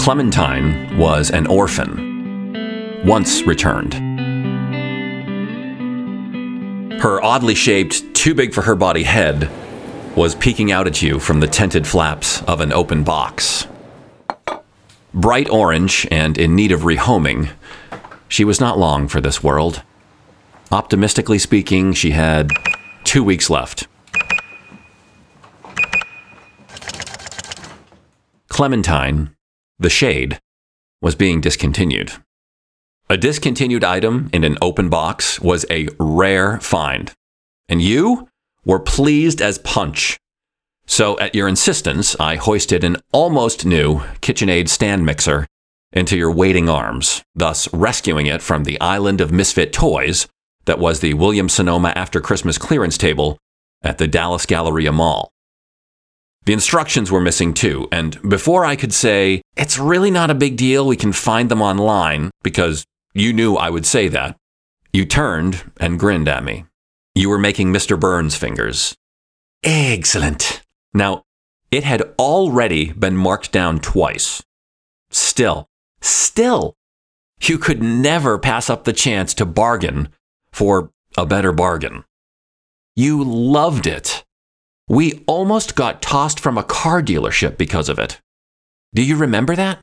Clementine was an orphan, once returned. Her oddly shaped, too big for her body head was peeking out at you from the tinted flaps of an open box. Bright orange and in need of rehoming, she was not long for this world. Optimistically speaking, she had 2 weeks left. Clementine, the shade, was being discontinued. A discontinued item in an open box was a rare find, and you were pleased as punch. So at your insistence, I hoisted an almost new KitchenAid stand mixer into your waiting arms, thus rescuing it from the island of misfit toys that was the Williams-Sonoma After Christmas clearance table at the Dallas Galleria Mall. The instructions were missing too, and before I could say, "It's really not a big deal, we can find them online," because you knew I would say that, you turned and grinned at me. You were making Mr. Burns fingers. Excellent. Now, it had already been marked down twice. Still, you could never pass up the chance to bargain for a better bargain. You loved it. We almost got tossed from a car dealership because of it. Do you remember that?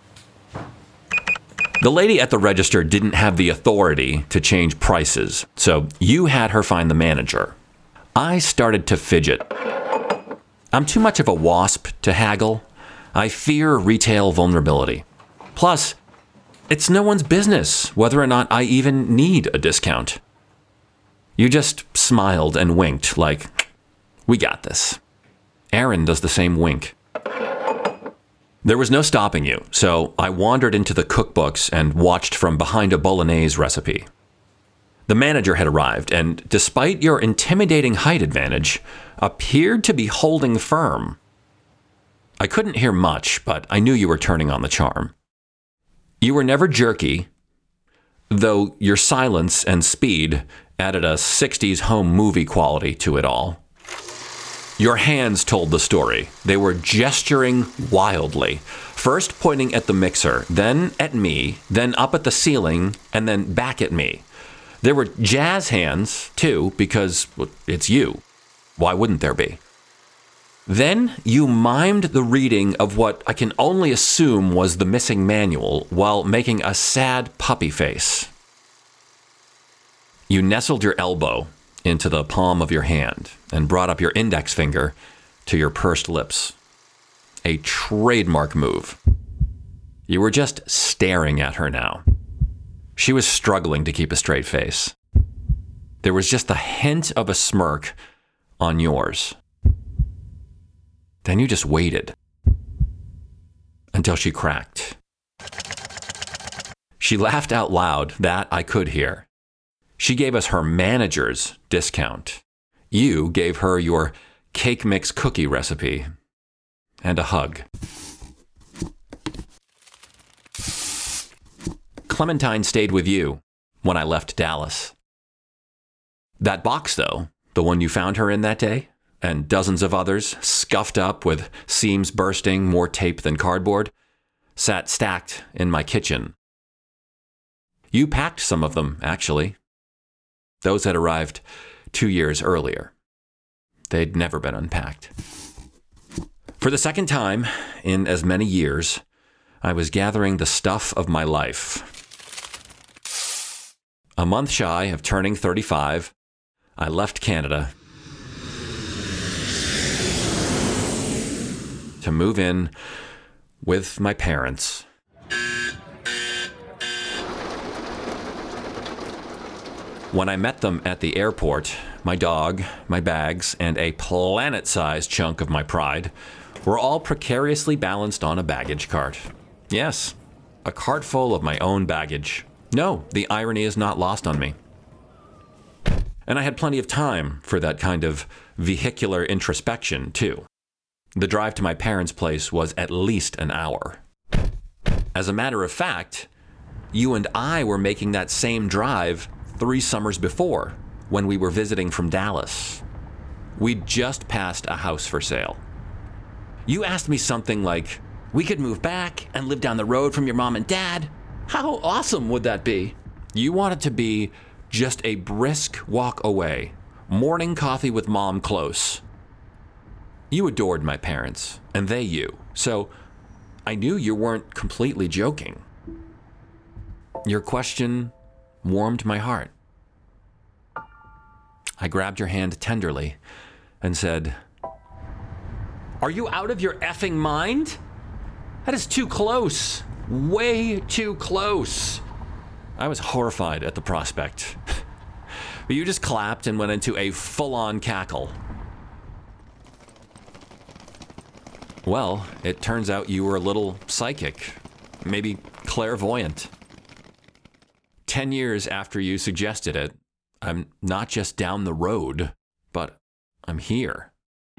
The lady at the register didn't have the authority to change prices, so you had her find the manager. I started to fidget. I'm too much of a wasp to haggle. I fear retail vulnerability. Plus, it's no one's business whether or not I even need a discount. You just smiled and winked like, "We got this." Aaron does the same wink. There was no stopping you, so I wandered into the cookbooks and watched from behind a bolognese recipe. The manager had arrived, and despite your intimidating height advantage, appeared to be holding firm. I couldn't hear much, but I knew you were turning on the charm. You were never jerky, though your silence and speed added a 60s home movie quality to it all. Your hands told the story. They were gesturing wildly, first pointing at the mixer, then at me, then up at the ceiling, and then back at me. There were jazz hands, too, because it's you. Why wouldn't there be? Then you mimed the reading of what I can only assume was the missing manual while making a sad puppy face. You nestled your elbow into the palm of your hand and brought up your index finger to your pursed lips. A trademark move. You were just staring at her now. She was struggling to keep a straight face. There was just the hint of a smirk on yours. Then you just waited until she cracked. She laughed out loud, that I could hear. She gave us her manager's discount. You gave her your cake mix cookie recipe and a hug. Clementine stayed with you when I left Dallas. That box, though, the one you found her in that day, and dozens of others, scuffed up with seams bursting, more tape than cardboard, sat stacked in my kitchen. You packed some of them, actually. Those had arrived 2 years earlier. They'd never been unpacked. For the second time in as many years, I was gathering the stuff of my life. A month shy of turning 35, I left Canada to move in with my parents. When I met them at the airport, my dog, my bags, and a planet-sized chunk of my pride were all precariously balanced on a baggage cart. Yes, a cart full of my own baggage. No, the irony is not lost on me. And I had plenty of time for that kind of vehicular introspection, too. The drive to my parents' place was at least an hour. As a matter of fact, you and I were making that same drive 3 summers before, when we were visiting from Dallas. We'd just passed a house for sale. You asked me something like, We could move back and live down the road from your mom and dad. How awesome would that be? You want it to be just a brisk walk away, morning coffee with mom close. You adored my parents, and they you, so I knew you weren't completely joking. Your question warmed my heart. I grabbed your hand tenderly and said, "Are you out of your effing mind? That is too close. Way too close." I was horrified at the prospect. But you just clapped and went into a full-on cackle. Well, it turns out you were a little psychic, maybe clairvoyant. 10 years after you suggested it, I'm not just down the road, but I'm here.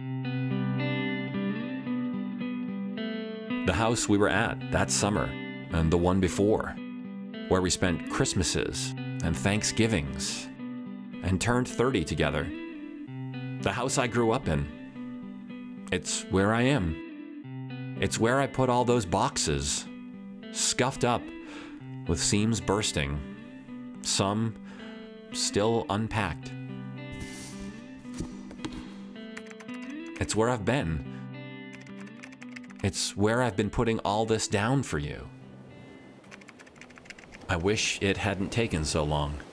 The house we were at that summer, and the one before, where we spent Christmases and Thanksgivings and turned 30 together. The house I grew up in. It's where I am. It's where I put all those boxes, scuffed up with seams bursting, some still unpacked. It's where I've been. It's where I've been putting all this down for you. I wish it hadn't taken so long.